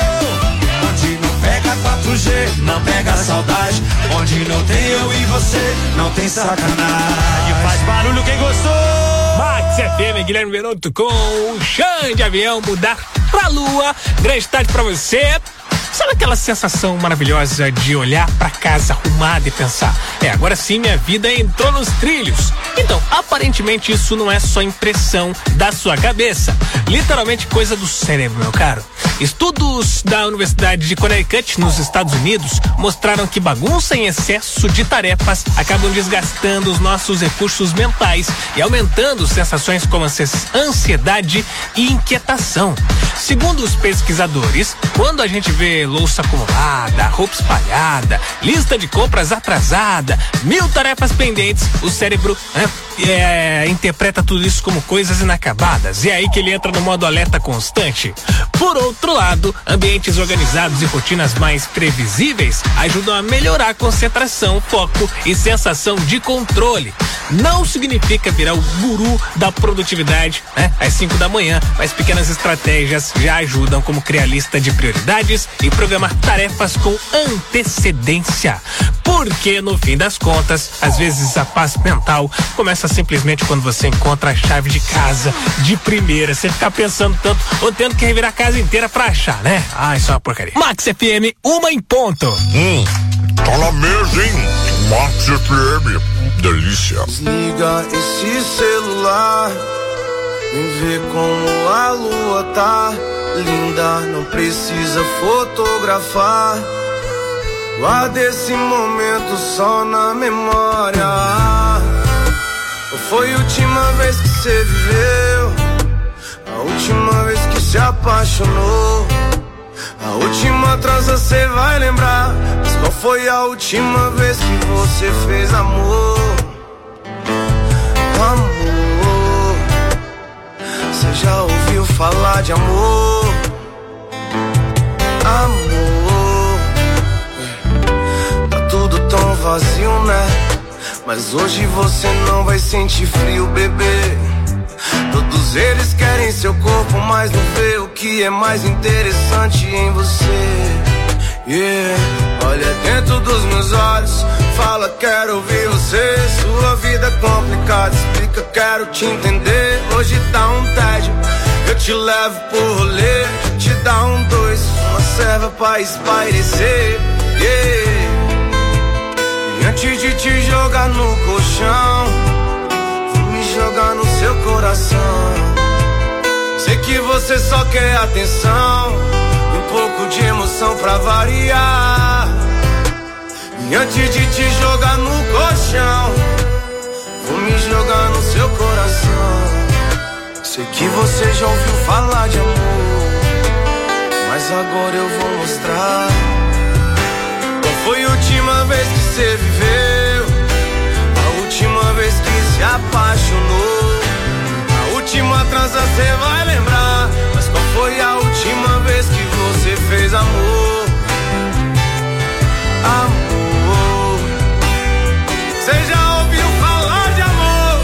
avião. Onde não pega quatro G, não pega saudade. Onde não tem eu e você, não tem sacanagem. Faz barulho quem gostou. Max F M, Guilherme Benuto com o Xande de avião, mudar pra lua. Grande tarde pra você. Sabe aquela sensação maravilhosa de olhar pra casa arrumada e pensar: é, agora sim minha vida entrou nos trilhos? Então, aparentemente isso não é só impressão da sua cabeça. Literalmente coisa do cérebro, meu caro. Estudos da Universidade de Connecticut, nos Estados Unidos, mostraram que bagunça em excesso de tarefas acabam desgastando os nossos recursos mentais e aumentando sensações como ansiedade e inquietação. Segundo os pesquisadores, quando a gente vê louça acumulada, roupa espalhada, lista de compras atrasada, mil tarefas pendentes, o cérebro né, é, interpreta tudo isso como coisas inacabadas. E é aí que ele entra no modo alerta constante. Por outro lado, ambientes organizados e rotinas mais previsíveis ajudam a melhorar a concentração, foco e sensação de controle. Não significa virar o guru da produtividade, né? Às cinco da manhã, mas pequenas estratégias já ajudam, como criar lista de prioridades e programar tarefas com antecedência. Porque, no fim das contas, às vezes a paz mental começa simplesmente quando você encontra a chave de casa de primeira. Você fica pensando tanto ou tendo que revirar a casa inteira pra achar, né? Ah, isso é uma porcaria. Max F M, uma em ponto. Hum, tá na mesa, hein? Max F M, delícia. Desliga esse celular, vem ver como a lua tá linda, não precisa fotografar. Guarda esse momento só na memória. Qual foi a última vez que você viveu? A última vez que se apaixonou? A última transa você vai lembrar, mas qual foi a última vez que você fez amor? Amor, você já ouviu falar de amor? Amor, tá tudo tão vazio, né? Mas hoje você não vai sentir frio, bebê. Todos eles querem seu corpo, mas não vê o que é mais interessante em você. Yeah. Olha dentro dos meus olhos, fala quero ouvir você. Sua vida é complicada, explica quero te entender. Hoje tá um tédio, eu te levo pro rolê. Te dá um dois, uma serva pra espairecer. Yeah. E antes de te jogar no colchão, jogar no seu coração. Sei que você só quer atenção e um pouco de emoção pra variar. E antes de te jogar no colchão, vou me jogar no seu coração. Sei que você já ouviu falar de amor, mas agora eu vou mostrar. Qual foi a última vez que você viveu? A última vez que se apaixonou? A última transa você vai lembrar, mas qual foi a última vez que você fez amor? Amor, você já ouviu falar de amor?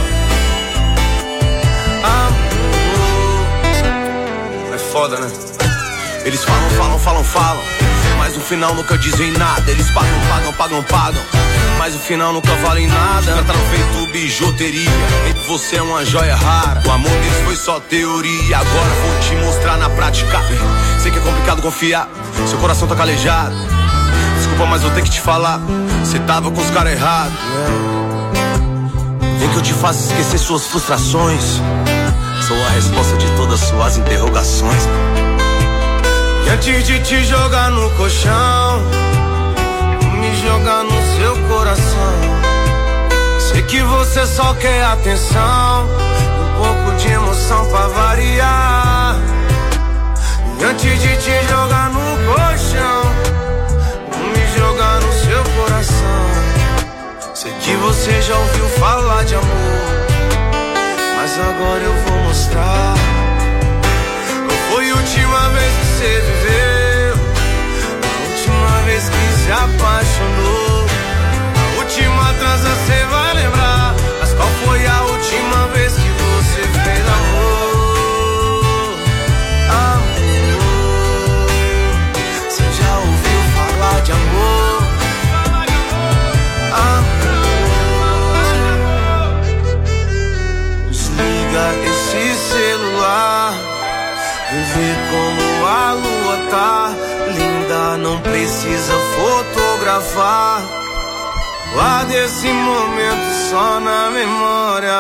Amor, é foda, né? Eles falam, falam, falam, falam, mas no final nunca dizem nada. Eles pagam, pagam, pagam, pagam, mas o final nunca vale nada. Trataram feito bijuteria, entre você é uma joia rara. O amor deles foi só teoria, agora vou te mostrar na prática. Sei que é complicado confiar, seu coração tá calejado. Desculpa, mas vou ter que te falar, você tava com os caras errados. Vem que eu te faço esquecer suas frustrações. Sou a resposta de todas suas interrogações. E antes de te jogar no colchão, me jogar no seu coração. Sei que você só quer atenção, um pouco de emoção pra variar. E antes de te jogar no colchão, me jogar no seu coração. Sei que você já ouviu falar de amor, mas agora eu vou mostrar. Qual foi a última vez que você viveu? A última vez que se apaixonou? A última transa você vai lembrar, mas qual foi a última vez que você fez amor? Amor, você já ouviu falar de amor? Amor, desliga esse celular, vem ver como a lua tá linda, não precisa fotografar. Guarda esse momento só na memória.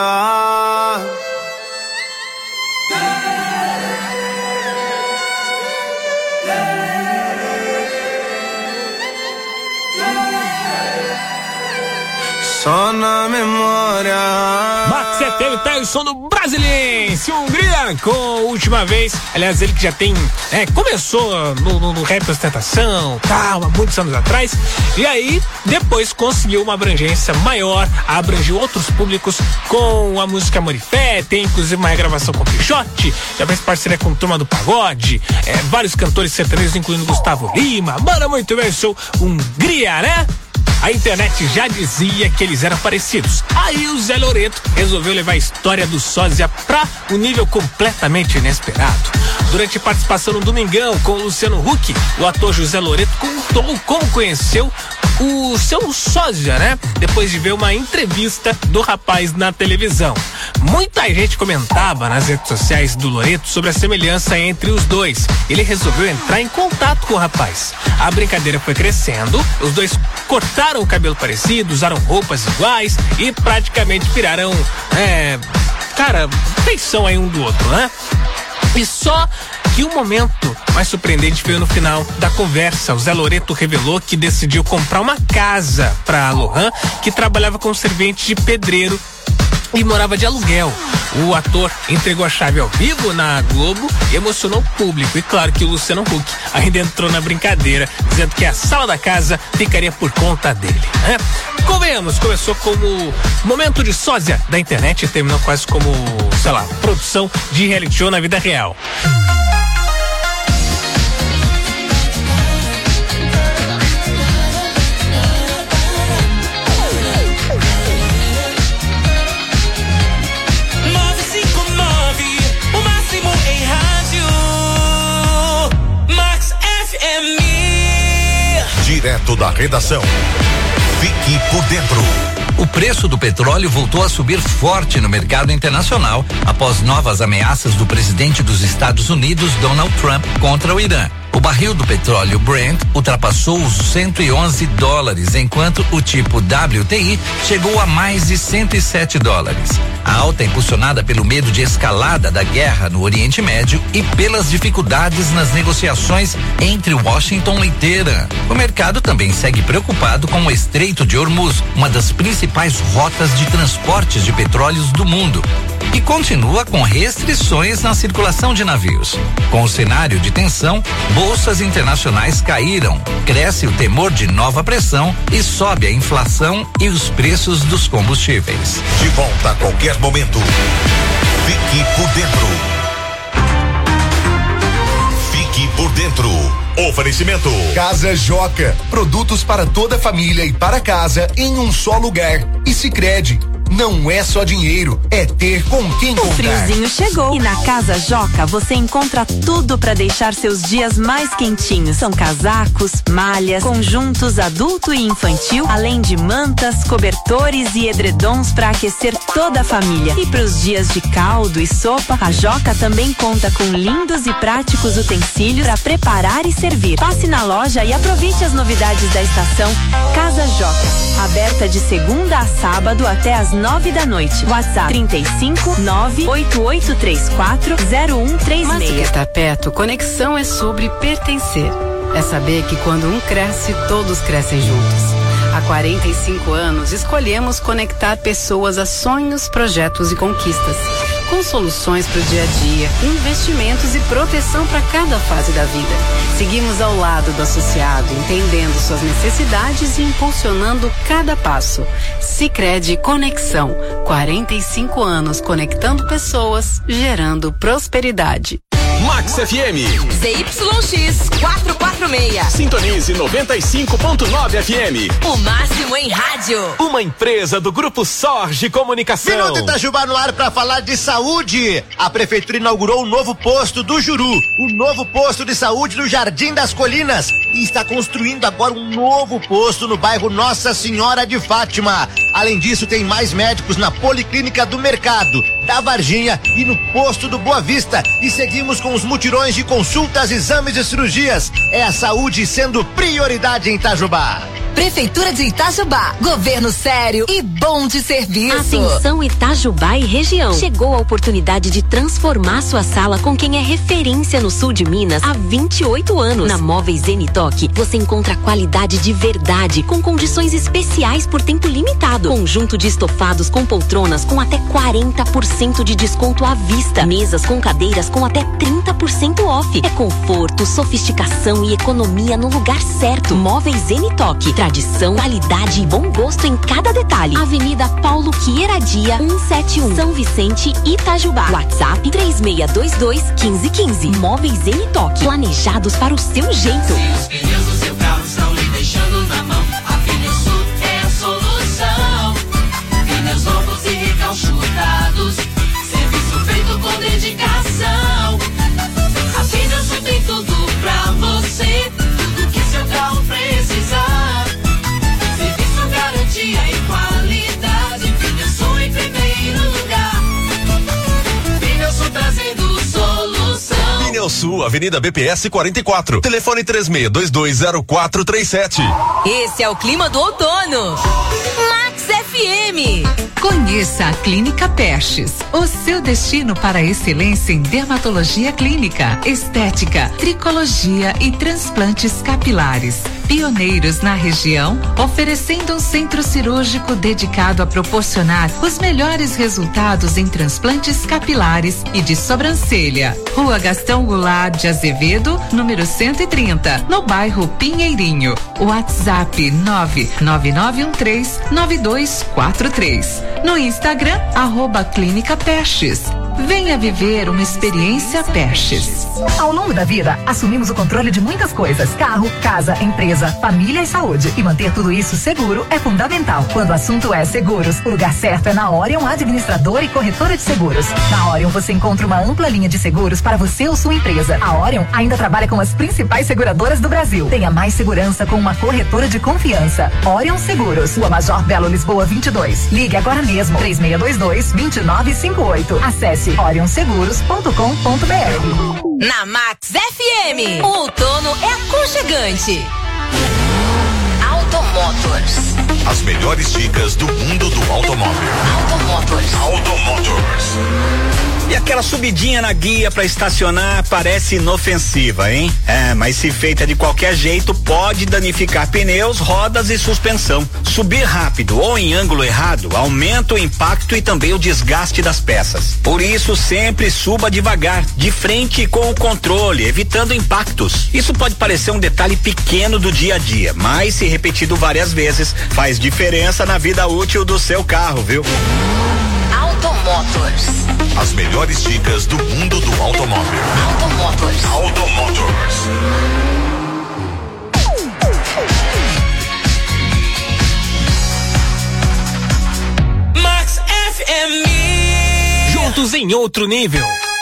Só na memória. Max F M pega o som do Brasiliense, Hungria, com a última vez. Aliás, ele que já tem, é, começou no, no, no rap ostentação, tal, há muitos anos atrás. E aí, depois conseguiu uma abrangência maior, abrangeu outros públicos com a música Amor e Fé, tem inclusive uma regravação com o Pichote, já fez parceria com Turma do Pagode, é, vários cantores sertanejos, incluindo Gustavo Lima. Manda muito bem, sou Hungria, né? A internet já dizia que eles eram parecidos. Aí o Zé Loreto resolveu levar a história do sósia pra um nível completamente inesperado. Durante participação no Domingão com o Luciano Huck, o ator José Loreto contou como conheceu o seu sósia, né? Depois de ver uma entrevista do rapaz na televisão. Muita gente comentava nas redes sociais do Loreto sobre a semelhança entre os dois. Ele resolveu entrar em contato com o rapaz. A brincadeira foi crescendo, os dois cortaram o cabelo parecido, usaram roupas iguais e praticamente viraram, é, cara, feição aí um do outro, né? E só que o momento mais surpreendente veio no final da conversa. O Zé Loreto revelou que decidiu comprar uma casa para a Lohan, que trabalhava como servente de pedreiro e morava de aluguel. O ator entregou a chave ao vivo na Globo e emocionou o público. E claro que o Luciano Huck ainda entrou na brincadeira, dizendo que a sala da casa ficaria por conta dele, né? Convenhamos, começou como momento de sósia da internet e terminou quase como, sei lá, produção de reality show na vida real. Direto da redação. Fique por dentro. O preço do petróleo voltou a subir forte no mercado internacional após novas ameaças do presidente dos Estados Unidos, Donald Trump, contra o Irã. O barril do petróleo Brent ultrapassou os cento e onze dólares, enquanto o tipo W T I chegou a mais de cento e sete dólares. A alta é impulsionada pelo medo de escalada da guerra no Oriente Médio e pelas dificuldades nas negociações entre Washington e Teherã. O mercado também segue preocupado com o Estreito de Hormuz, uma das principais rotas de transportes de petróleos do mundo, e continua com restrições na circulação de navios. Com o cenário de tensão, bolsas internacionais caíram, cresce o temor de nova pressão e sobe a inflação e os preços dos combustíveis. De volta a qualquer momento. Fique por dentro. Fique por dentro. Oferecimento. Casa Joca, produtos para toda a família e para casa em um só lugar. E Sicredi, não é só dinheiro, é ter com quem contar. O friozinho chegou e na Casa Joca você encontra tudo para deixar seus dias mais quentinhos. São casacos, malhas, conjuntos adulto e infantil, além de mantas, cobertores e edredons para aquecer toda a família. E para os dias de caldo e sopa, a Joca também conta com lindos e práticos utensílios para preparar e servir. Passe na loja e aproveite as novidades da estação. Casa Joca, aberta de segunda a sábado até às nove da noite. WhatsApp trinta e cinco, nove oito oito três quatro, zero um três seis. Massaqueta Perto, conexão é sobre pertencer. É saber que quando um cresce, todos crescem juntos. Há quarenta e cinco anos, escolhemos conectar pessoas a sonhos, projetos e conquistas. Com soluções para o dia a dia, investimentos e proteção para cada fase da vida. Seguimos ao lado do associado, entendendo suas necessidades e impulsionando cada passo. Sicredi Conexão, quarenta e cinco anos conectando pessoas, gerando prosperidade. Max F M. Z Y X quatrocentos e quarenta e seis. Sintonize noventa e cinco ponto nove F M. O máximo em rádio. Uma empresa do Grupo Sorge Comunicação. Minuto Itajubá no ar para falar de saúde. A prefeitura inaugurou o novo posto do Juru, o novo posto de saúde no Jardim das Colinas, e está construindo agora um novo posto no bairro Nossa Senhora de Fátima. Além disso, tem mais médicos na Policlínica do Mercado, da Varginha e no posto do Boa Vista. E seguimos com os mutirões de consultas, exames e cirurgias. É a saúde sendo prioridade em Itajubá. Prefeitura de Itajubá, governo sério e bom de serviço. Atenção Itajubá e região. Chegou a oportunidade de transformar sua sala com quem é referência no sul de Minas há vinte e oito anos. Na Móveis Zenitoque, você encontra qualidade de verdade, com condições especiais por tempo limitado. Conjunto de estofados com poltronas com até quarenta por cento de desconto à vista. Mesas com cadeiras com até trinta por cento off. É conforto, sofisticação e economia no lugar certo. Móveis Zenitoque. Tradição, qualidade e bom gosto em cada detalhe. Avenida Paulo Queiradia, cento e setenta e um, São Vicente, Itajubá. WhatsApp três seis dois dois, um cinco um cinco. Móveis Zenitoque, planejados para o seu jeito. Se os pneus do seu carro estão lhe deixando na mão, a Pneusul é a solução. Pneus novos e recalchutados, serviço feito com dedicação. A Pneusul tem tudo pra você, tudo que seu carro precisar. Sul, Avenida B P S quarenta e quatro. Telefone três seis dois dois zero quatro três sete. Esse é o clima do outono. Max F M. Conheça a Clínica Pestes, o seu destino para a excelência em dermatologia clínica, estética, tricologia e transplantes capilares. Pioneiros na região, oferecendo um centro cirúrgico dedicado a proporcionar os melhores resultados em transplantes capilares e de sobrancelha. Rua Gastão Goulart de Azevedo, número cento e trinta, no bairro Pinheirinho. WhatsApp nove nove nove um três nove dois quatro três. No Instagram, arroba Clínica Pestes. Venha viver uma experiência Pestes. Ao longo da vida, assumimos o controle de muitas coisas: carro, casa, empresa, família e saúde. E manter tudo isso seguro é fundamental. Quando o assunto é seguros, o lugar certo é na Orion Administradora e Corretora de Seguros. Na Orion você encontra uma ampla linha de seguros para você ou sua empresa. A Orion ainda trabalha com as principais seguradoras do Brasil. Tenha mais segurança com uma corretora de confiança. Orion Seguros, Rua Major Belo Lisboa vinte e dois. Ligue agora mesmo, três seis dois dois, dois nove cinco oito. Acesse orion seguros ponto com ponto b r. Na Max F M, o outono é aconchegante. Automotors. As melhores dicas do mundo do automóvel. Automotors. Automotors. E aquela subidinha na guia para estacionar parece inofensiva, hein? É, mas se feita de qualquer jeito pode danificar pneus, rodas e suspensão. Subir rápido ou em ângulo errado aumenta o impacto e também o desgaste das peças. Por isso, sempre suba devagar, de frente com o controle, evitando impactos. Isso pode parecer um detalhe pequeno do dia a dia, mas se repetido várias vezes, faz diferença na vida útil do seu carro, viu? Automotors. As melhores dicas do mundo do automóvel. Automotors. Automotors. Max F M. Juntos em outro nível.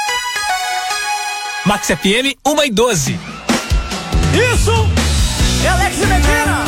Max F M uma e doze. Isso! É Alex Medina!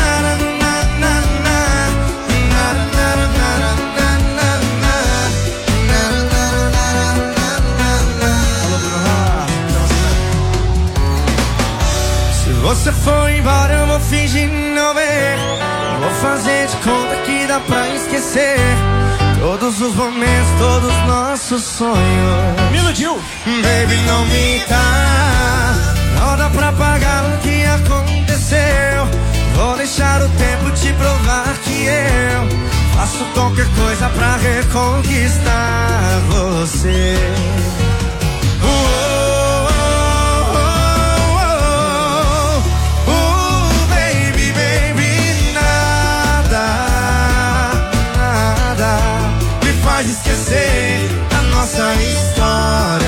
Você foi embora, eu vou fingir não ver. Vou fazer de conta que dá pra esquecer todos os momentos, todos os nossos sonhos. Me iludiu. Baby, não minta, não dá pra pagar o que aconteceu. Vou deixar o tempo te provar que eu faço qualquer coisa pra reconquistar você. Uh-oh. Esquecer a nossa história.